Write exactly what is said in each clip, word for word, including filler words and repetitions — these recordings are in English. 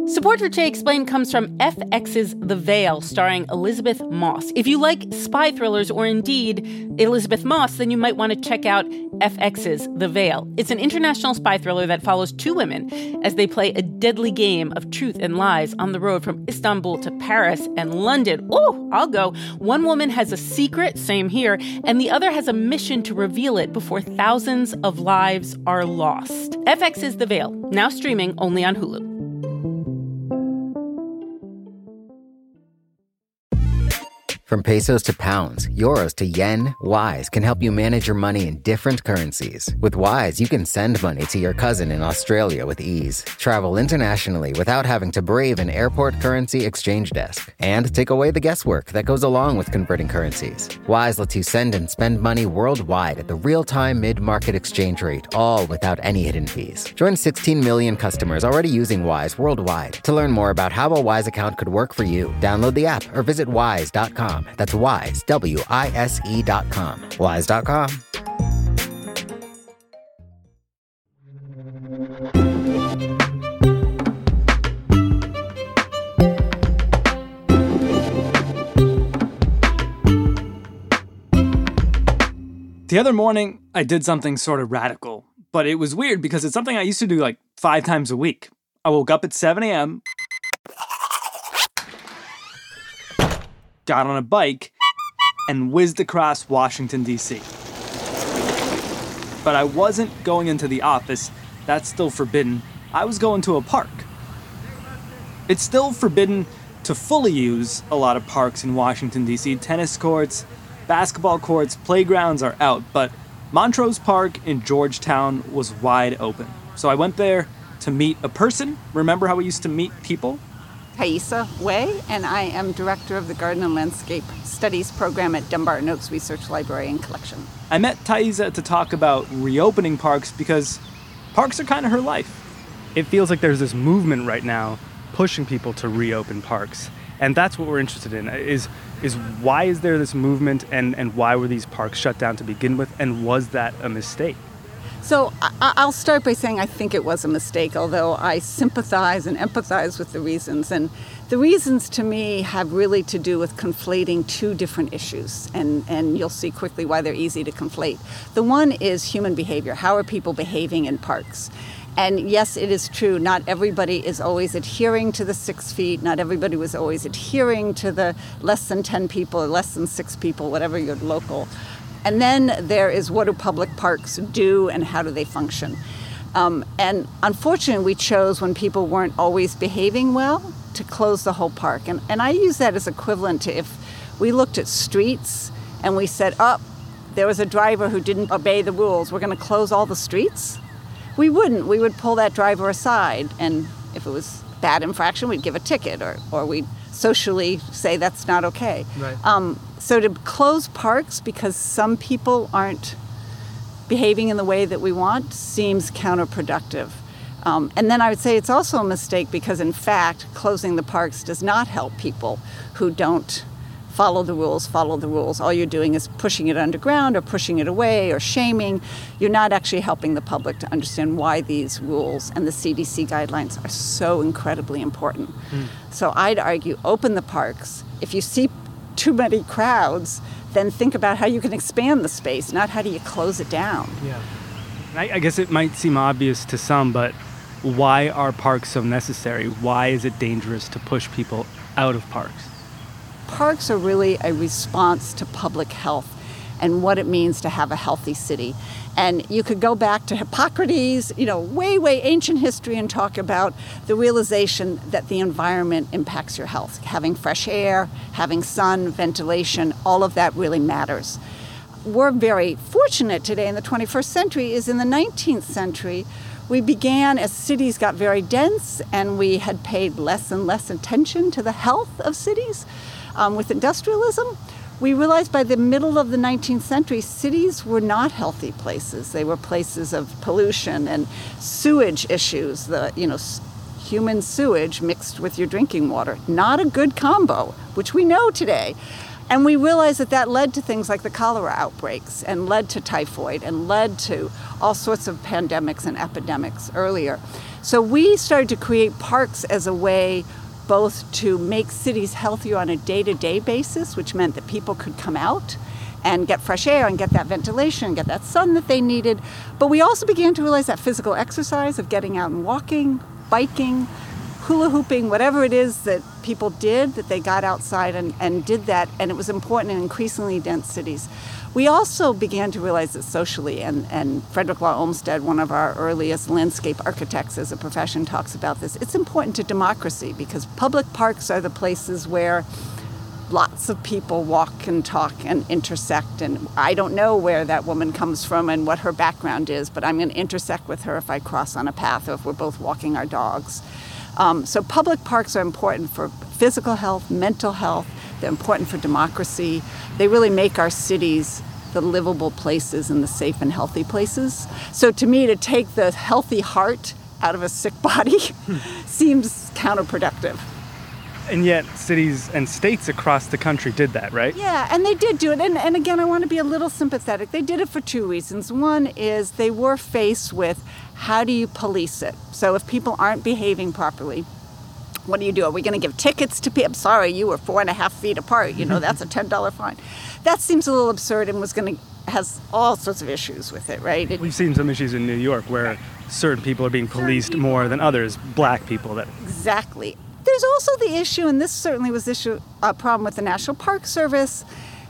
Support for Jay Explained comes from F X's The Veil, starring Elizabeth Moss. If you like spy thrillers or indeed Elizabeth Moss, then you might want to check out F X's The Veil. It's an international spy thriller that follows two women as they play a deadly game of truth and lies on the road from Istanbul to Paris and London. Oh, I'll go. One woman has a secret, same here, and the other has a mission to reveal it before thousands of lives are lost. F X's The Veil, now streaming only on Hulu. From pesos to pounds, euros to yen, Wise can help you manage your money in different currencies. With Wise, you can send money to your cousin in Australia with ease, travel internationally without having to brave an airport currency exchange desk, and take away the guesswork that goes along with converting currencies. Wise lets you send and spend money worldwide at the real-time mid-market exchange rate, all without any hidden fees. Join sixteen million customers already using Wise worldwide. To learn more about how a Wise account could work for you, download the app or visit wise dot com. That's Wise, W I S E dot com. Wise dot com. The other morning, I did something sort of radical, but it was weird because it's something I used to do like five times a week. I woke up at seven a.m., got on a bike, and whizzed across Washington, D C But I wasn't going into the office. That's still forbidden. I was going to a park. It's still forbidden to fully use a lot of parks in Washington, D C Tennis courts, basketball courts, playgrounds are out, but Montrose Park in Georgetown was wide open. So I went there to meet a person. Remember how we used to meet people? Thaisa Way, and I am director of the Garden and Landscape Studies program at Dumbarton Oaks Research Library and Collection. I met Thaisa to talk about reopening parks because parks are kind of her life. It feels like there's this movement right now pushing people to reopen parks. And that's what we're interested in, is is why is there this movement and, and why were these parks shut down to begin with? And was that a mistake? So I- I'll start by saying I think it was a mistake, although I sympathize and empathize with the reasons. And the reasons to me have really to do with conflating two different issues. And, and you'll see quickly why they're easy to conflate. The one is human behavior. How are people behaving in parks? And yes, it is true, not everybody is always adhering to the six feet. Not everybody was always adhering to the less than ten people or less than six people, whatever your local. And then there is what do public parks do and how do they function? Um, and unfortunately, we chose when people weren't always behaving well to close the whole park. And, and I use that as equivalent to if we looked at streets and we said, oh, there was a driver who didn't obey the rules, we're going to close all the streets? We wouldn't. We would pull that driver aside. And if it was bad infraction, we'd give a ticket or, or we'd socially say that's not okay. Right. Um, so to close parks because some people aren't behaving in the way that we want seems counterproductive. Um, and then I would say it's also a mistake because, in fact, closing the parks does not help people who don't follow the rules, follow the rules. All you're doing is pushing it underground or pushing it away or shaming. You're not actually helping the public to understand why these rules and the C D C guidelines are so incredibly important. Mm. So I'd argue open the parks. If you see too many crowds, then think about how you can expand the space, not how do you close it down. Yeah. I, I guess it might seem obvious to some, but why are parks so necessary? Why is it dangerous to push people out of parks? Parks are really a response to public health and what it means to have a healthy city. And you could go back to Hippocrates, you know, way, way ancient history and talk about the realization that the environment impacts your health. Having fresh air, having sun, ventilation, all of that really matters. We're very fortunate today in the twenty-first century is in the nineteenth century, we began as cities got very dense and we had paid less and less attention to the health of cities. Um, with industrialism, we realized by the middle of the nineteenth century, cities were not healthy places. They were places of pollution and sewage issues, the you know s- human sewage mixed with your drinking water. Not a good combo, which we know today. And we realized that that led to things like the cholera outbreaks and led to typhoid and led to all sorts of pandemics and epidemics earlier. So we started to create parks as a way both to make cities healthier on a day-to-day basis, which meant that people could come out and get fresh air and get that ventilation and get that sun that they needed. But we also began to realize that physical exercise of getting out and walking, biking, hula hooping, whatever it is that people did, that they got outside and, and did that, and it was important in increasingly dense cities. We also began to realize that socially, and, and Frederick Law Olmsted, one of our earliest landscape architects as a profession, talks about this. It's important to democracy because public parks are the places where lots of people walk and talk and intersect, and I don't know where that woman comes from and what her background is, but I'm going to intersect with her if I cross on a path or if we're both walking our dogs. Um, so public parks are important for physical health, mental health. They're important for democracy. They really make our cities the livable places and the safe and healthy places. So to me, to take the healthy heart out of a sick body seems counterproductive. And yet cities and states across the country did that, right? Yeah, and they did do it. And, and again, I want to be a little sympathetic. They did it for two reasons. One is they were faced with how do you police it? So if people aren't behaving properly, what do you do? Are we going to give tickets to people? I'm sorry, you were four and a half feet apart. You know, that's a ten dollars fine. That seems a little absurd and was going to has all sorts of issues with it, right? It, We've seen some issues in New York where certain people are being policed more than others, black people. That Exactly. There's also the issue, and this certainly was issue a problem with the National Park Service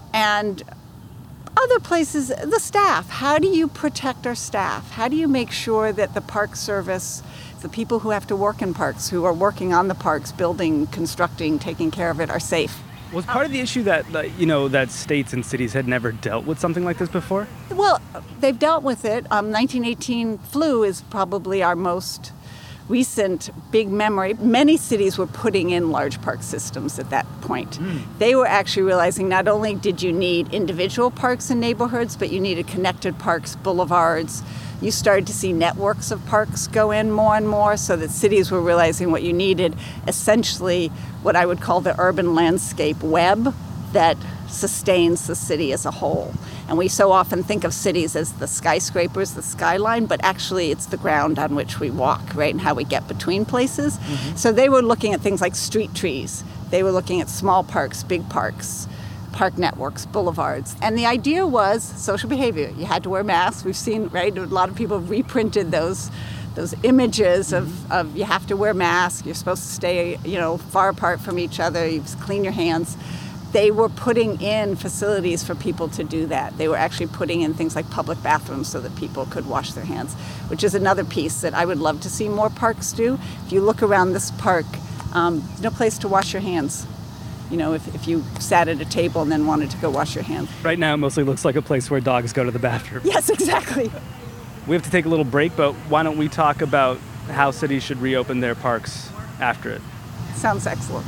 and other places, the staff. How do you protect our staff? How do you make sure that the Park Service, the people who have to work in parks, who are working on the parks, building, constructing, taking care of it, are safe? was part of the issue that, that, you know, that states and cities had never dealt with something like this before? Well, they've dealt with it. Um, nineteen eighteen flu is probably our most recent big memory. Many cities were putting in large park systems at that point. Mm. They were actually realizing not only did you need individual parks and neighborhoods, but you needed connected parks, boulevards. You started to see networks of parks go in more and more, so that cities were realizing what you needed, essentially what I would call the urban landscape web that sustains the city as a whole. And we so often think of cities as the skyscrapers, the skyline, but actually it's the ground on which we walk, right, and how we get between places. Mm-hmm. So they were looking at things like street trees. They were looking at small parks, big parks, park networks, boulevards. And the idea was social behavior. You had to wear masks. We've seen, right, a lot of people have reprinted those those images of, of you have to wear masks, you're supposed to stay, you know, far apart from each other, you clean your hands. They were putting in facilities for people to do that. They were actually putting in things like public bathrooms so that people could wash their hands, which is another piece that I would love to see more parks do. If you look around this park, um, there's no place to wash your hands. You know, if, if you sat at a table and then wanted to go wash your hands. Right now, it mostly looks like a place where dogs go to the bathroom. Yes, exactly. We have to take a little break, but why don't we talk about how cities should reopen their parks after it? Sounds excellent.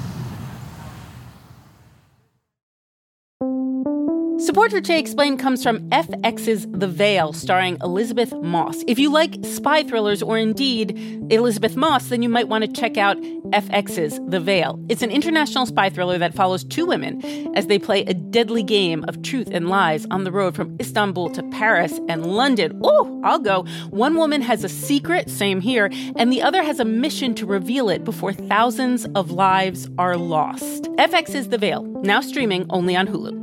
Support for Jay Explained comes from F X's The Veil, starring Elizabeth Moss. If you like spy thrillers or indeed Elizabeth Moss, then you might want to check out F X's The Veil. It's an international spy thriller that follows two women as they play a deadly game of truth and lies on the road from Istanbul to Paris and London. Oh, I'll go. One woman has a secret, same here, and the other has a mission to reveal it before thousands of lives are lost. F X's The Veil, now streaming only on Hulu.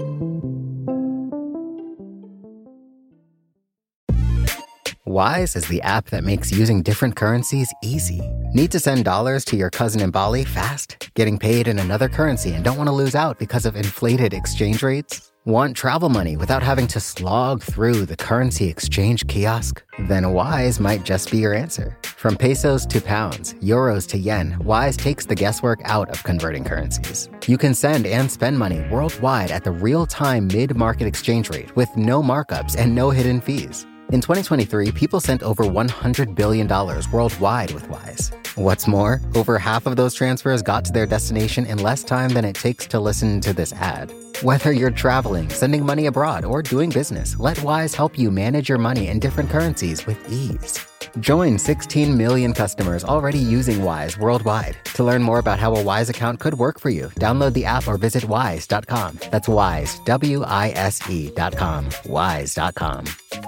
Wise is the app that makes using different currencies easy. Need to send dollars to your cousin in Bali fast? Getting paid in another currency and don't want to lose out because of inflated exchange rates? Want travel money without having to slog through the currency exchange kiosk? Then Wise might just be your answer. From pesos to pounds, euros to yen, Wise takes the guesswork out of converting currencies. You can send and spend money worldwide at the real-time mid-market exchange rate with no markups and no hidden fees. In twenty twenty-three, people sent over one hundred billion dollars worldwide with Wise. What's more, over half of those transfers got to their destination in less time than it takes to listen to this ad. Whether you're traveling, sending money abroad, or doing business, let Wise help you manage your money in different currencies with ease. Join sixteen million customers already using Wise worldwide. To learn more about how a Wise account could work for you, download the app or visit wise dot com. That's Wise, W I S E dot com. wise dot com.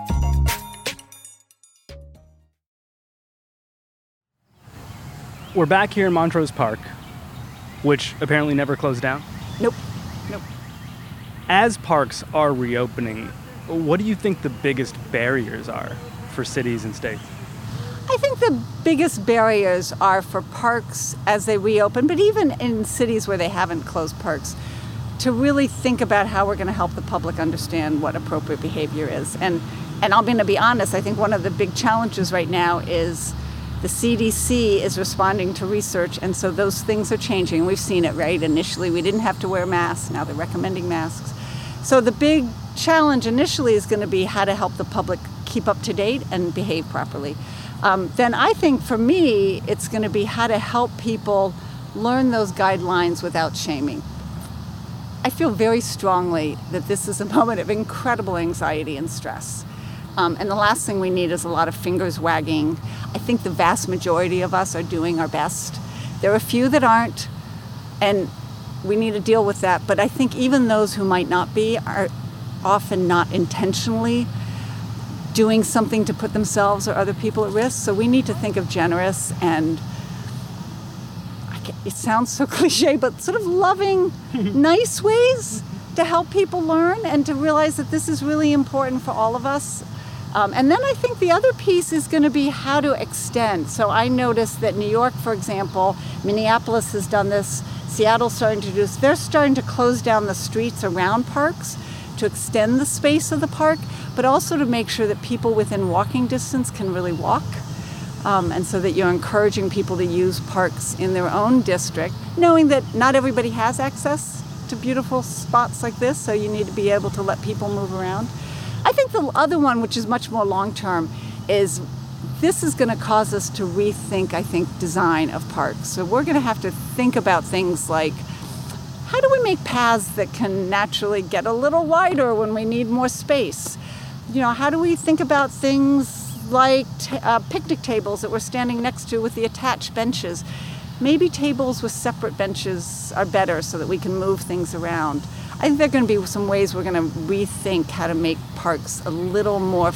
We're back here in Montrose Park, which apparently never closed down. Nope. Nope. As parks are reopening, what do you think the biggest barriers are for cities and states? I think the biggest barriers are for parks as they reopen, but even in cities where they haven't closed parks, to really think about how we're going to help the public understand what appropriate behavior is. And and I'm going to be honest, I think one of the big challenges right now is the C D C is responding to research, and so those things are changing. We've seen it, right? Initially, we didn't have to wear masks. Now they're recommending masks. So the big challenge initially is going to be how to help the public keep up to date and behave properly. Um, then I think for me, it's going to be how to help people learn those guidelines without shaming. I feel very strongly that this is a moment of incredible anxiety and stress. Um, and the last thing we need is a lot of fingers wagging. I think the vast majority of us are doing our best. There are a few that aren't, and we need to deal with that. But I think even those who might not be are often not intentionally doing something to put themselves or other people at risk. So we need to think of generous and, it sounds so cliche, but sort of loving, nice ways to help people learn and to realize that this is really important for all of us. Um, and then I think the other piece is going to be how to extend. So I noticed that New York, for example, Minneapolis has done this, Seattle's starting to do this. They're starting to close down the streets around parks to extend the space of the park, but also to make sure that people within walking distance can really walk. Um, and so that you're encouraging people to use parks in their own district, knowing that not everybody has access to beautiful spots like this, so you need to be able to let people move around. I think the other one, which is much more long-term, is this is going to cause us to rethink, I think, design of parks. So we're going to have to think about things like, how do we make paths that can naturally get a little wider when we need more space? You know, how do we think about things like t- uh, picnic tables that we're standing next to with the attached benches? Maybe tables with separate benches are better so that we can move things around. I think there are going to be some ways we're going to rethink how to make parks a little more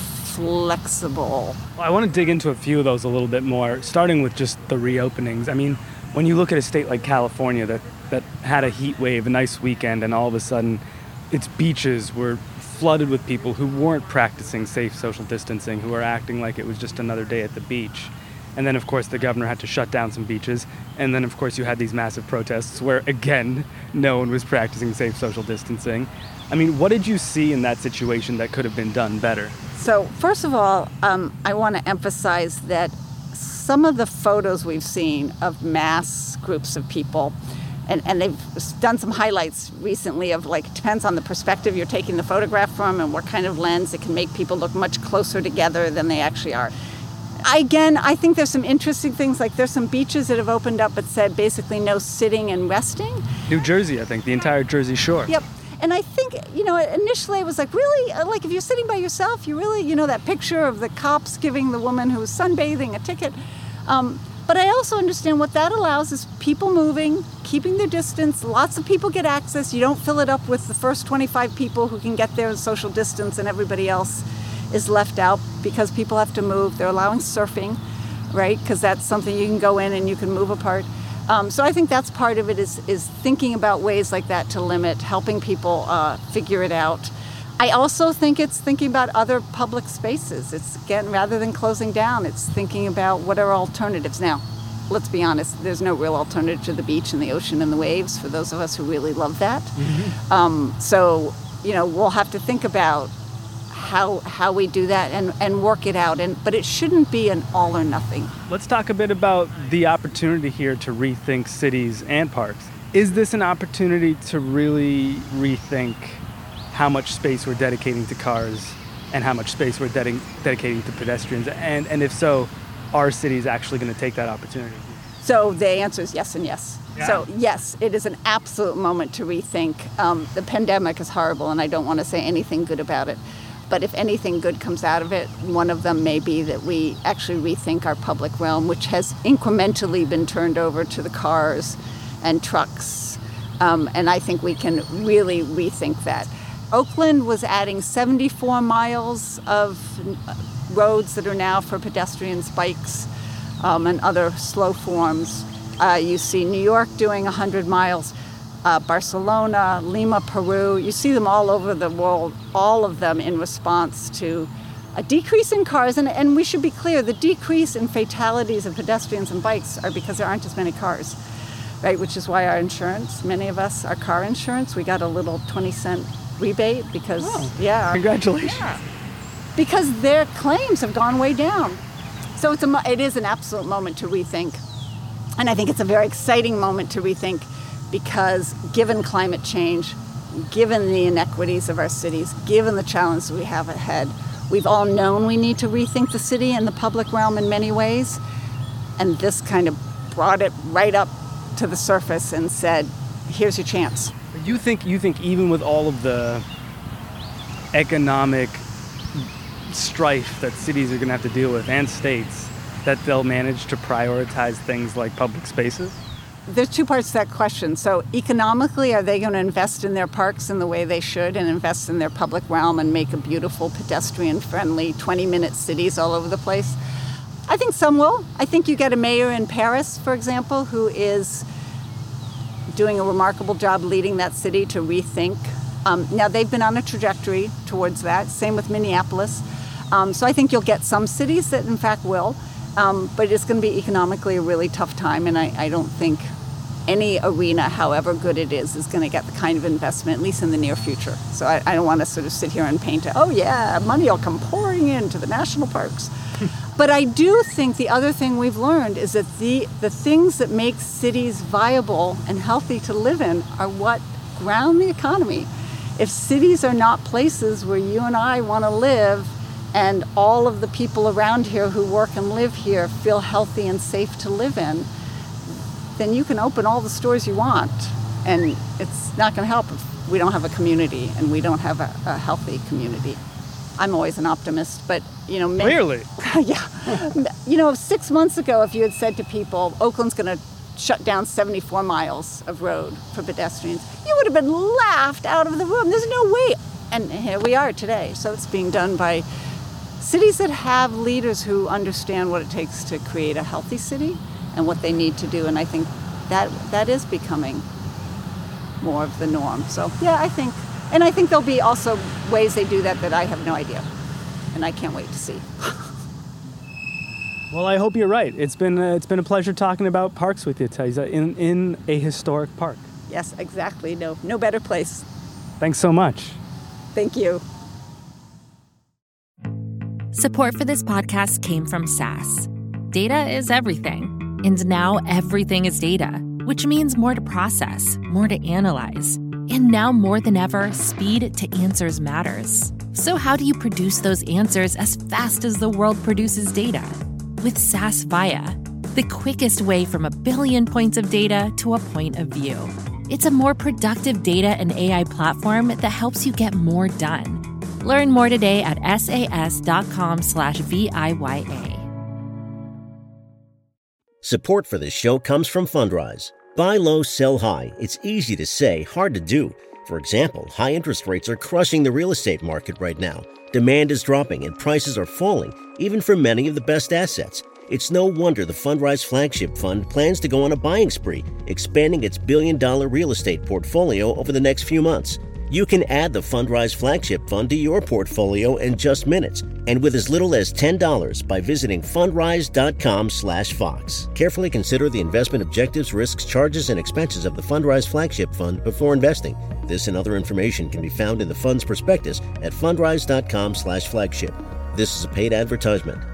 flexible. Well, I want to dig into a few of those a little bit more, starting with just the reopenings. I mean, when you look at a state like California that, that had a heat wave, a nice weekend, and all of a sudden its beaches were flooded with people who weren't practicing safe social distancing, who were acting like it was just another day at the beach. And then, of course, the governor had to shut down some beaches. And then, of course, you had these massive protests where, again, no one was practicing safe social distancing. I mean, what did you see in that situation that could have been done better? So, first of all, um, I want to emphasize that some of the photos we've seen of mass groups of people, and, and they've done some highlights recently of, like, it depends on the perspective you're taking the photograph from and what kind of lens, it can make people look much closer together than they actually are. Again, I think there's some interesting things, like there's some beaches that have opened up but said basically no sitting and resting. New Jersey, I think, the entire Jersey Shore. Yep. And I think, you know, initially it was like, really, like if you're sitting by yourself, you really, you know, that picture of the cops giving the woman who was sunbathing a ticket. Um, but I also understand what that allows is people moving, keeping their distance. Lots of people get access. You don't fill it up with the first twenty-five people who can get there in social distance and everybody else is left out because people have to move. They're allowing surfing, right? Because that's something you can go in and you can move apart. Um, so I think that's part of it is, is thinking about ways like that to limit, helping people uh, figure it out. I also think it's thinking about other public spaces. It's, again, rather than closing down, it's thinking about what are alternatives. Now, let's be honest, there's no real alternative to the beach and the ocean and the waves for those of us who really love that. Mm-hmm. Um, so, you know, we'll have to think about how how we do that and, and work it out. And but it shouldn't be an all or nothing. Let's talk a bit about the opportunity here to rethink cities and parks. Is this an opportunity to really rethink how much space we're dedicating to cars and how much space we're dedi- dedicating to pedestrians? And, and if so, are cities actually going to take that opportunity? So the answer is yes and yes. Yeah. So yes, it is an absolute moment to rethink. Um, the pandemic is horrible and I don't want to say anything good about it. But if anything good comes out of it, one of them may be that we actually rethink our public realm, which has incrementally been turned over to the cars and trucks. Um, and I think we can really rethink that. Oakland was adding seventy-four miles of roads that are now for pedestrians, bikes, um, and other slow forms. Uh, you see New York doing one hundred miles. Uh, Barcelona, Lima, Peru, you see them all over the world, all of them in response to a decrease in cars. And, and we should be clear, the decrease in fatalities of pedestrians and bikes are because there aren't as many cars, right? Which is why our insurance, many of us, our car insurance, we got a little twenty cent rebate because, oh, yeah. Our, congratulations. Yeah, because their claims have gone way down. So it's a, it is an absolute moment to rethink. And I think it's a very exciting moment to rethink, because given climate change, given the inequities of our cities, given the challenges we have ahead, we've all known we need to rethink the city and the public realm in many ways. And this kind of brought it right up to the surface and said, here's your chance. You think, you think even with all of the economic strife that cities are going to have to deal with, and states, that they'll manage to prioritize things like public spaces? There's two parts to that question. So economically, are they going to invest in their parks in the way they should and invest in their public realm and make a beautiful pedestrian-friendly twenty-minute cities all over the place? I think some will. I think you get a mayor in Paris, for example, who is doing a remarkable job leading that city to rethink. Um, now, they've been on a trajectory towards that. Same with Minneapolis. Um, so I think you'll get some cities that, in fact, will. Um, but it's going to be economically a really tough time, and I, I don't think any arena, however good it is, is going to get the kind of investment, at least in the near future. So I, I don't want to sort of sit here and paint it, oh yeah, money will come pouring into the national parks. But I do think the other thing we've learned is that the, the things that make cities viable and healthy to live in are what ground the economy. If cities are not places where you and I want to live, and all of the people around here who work and live here feel healthy and safe to live in, then you can open all the stores you want. And it's not going to help if we don't have a community and we don't have a, a healthy community. I'm always an optimist, but, you know... Many, Clearly. Yeah. You know, six months ago, if you had said to people, Oakland's going to shut down seventy-four miles of road for pedestrians, you would have been laughed out of the room. There's no way. And here we are today. So it's being done by cities that have leaders who understand what it takes to create a healthy city and what they need to do. And I think that that is becoming more of the norm. So, yeah, I think, and I think there'll be also ways they do that that I have no idea. And I can't wait to see. Well, I hope you're right. It's been uh, it's been a pleasure talking about parks with you, Thaisa, in, in a historic park. Yes, exactly. No, no better place. Thanks so much. Thank you. Support for this podcast came from S A S. Data is everything, and now everything is data, which means more to process, more to analyze. And now more than ever, speed to answers matters. So how do you produce those answers as fast as the world produces data? With S A S Viya, the quickest way from a billion points of data to a point of view. It's a more productive data and A I platform that helps you get more done. Learn more today at sas.com slash V-I-Y-A. Support for this show comes from Fundrise. Buy low, sell high. It's easy to say, hard to do. For example, high interest rates are crushing the real estate market right now. Demand is dropping and prices are falling, even for many of the best assets. It's no wonder the Fundrise Flagship Fund plans to go on a buying spree, expanding its billion-dollar real estate portfolio over the next few months. You can add the Fundrise Flagship Fund to your portfolio in just minutes, and with as little as ten dollars by visiting fundrise.com slash Fox. Carefully consider the investment objectives, risks, charges, and expenses of the Fundrise Flagship Fund before investing. This and other information can be found in the fund's prospectus at fundrise.com slash flagship. This is a paid advertisement.